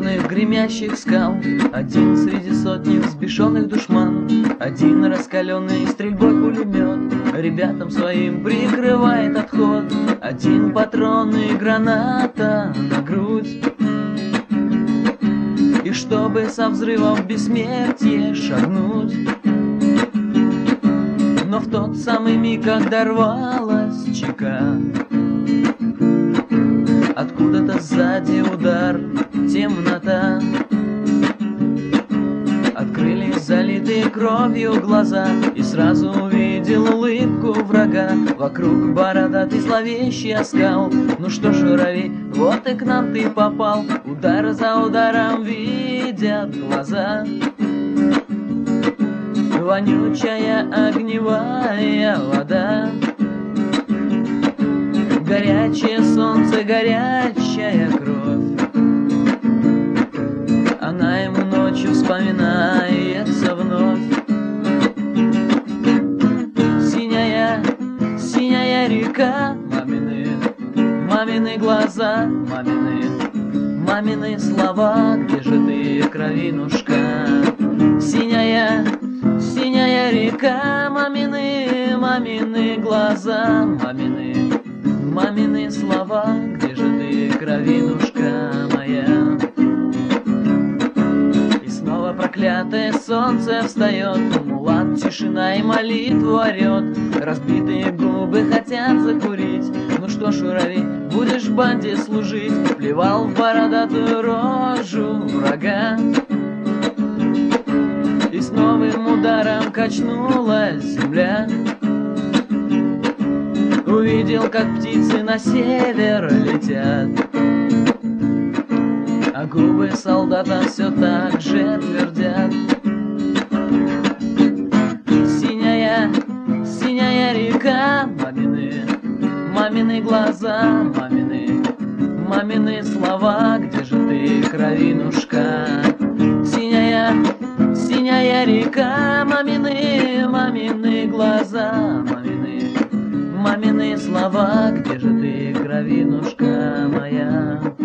черных гремящих скал, один среди сотни взбешенных душман, один раскаленный стрельбой пулемет ребятам своим прикрывает отход, один патрон и граната на грудь. И чтобы со взрывом в бессмертие шагнуть, но в тот самый миг, когда рвалась чека, откуда-то сзади удар, темнота. Открылись залитые кровью глаза, и сразу увидел улыбку врага. Вокруг бородатый зловещий оскал. Ну что ж, журавель, вот и к нам ты попал. Удар за ударом видят глаза. Вонючая огневая вода, горячее солнце, горячая кровь. Она ему ночью вспоминается вновь. Синяя, синяя река, мамины глаза, мамины слова. Где же ты, кровинушка? Синяя, синяя река, мамины глаза, мамины слова. Где же ты, кровинушка моя? И снова проклятое солнце встает, мулат тишина и молитву орет. Разбитые губы хотят закурить. Ну что ж, журавель, будешь в банде служить? Плевал в бородатую рожу врага. И с новым ударом качнулась земля. Увидел, как птицы на север летят, а губы солдата все так же твердят. Синяя, синяя река, мамины глаза, мамины слова. Где же ты, кровинушка? Синяя, синяя река, мамины глаза, мамины слова. Где же ты, кровинушка моя?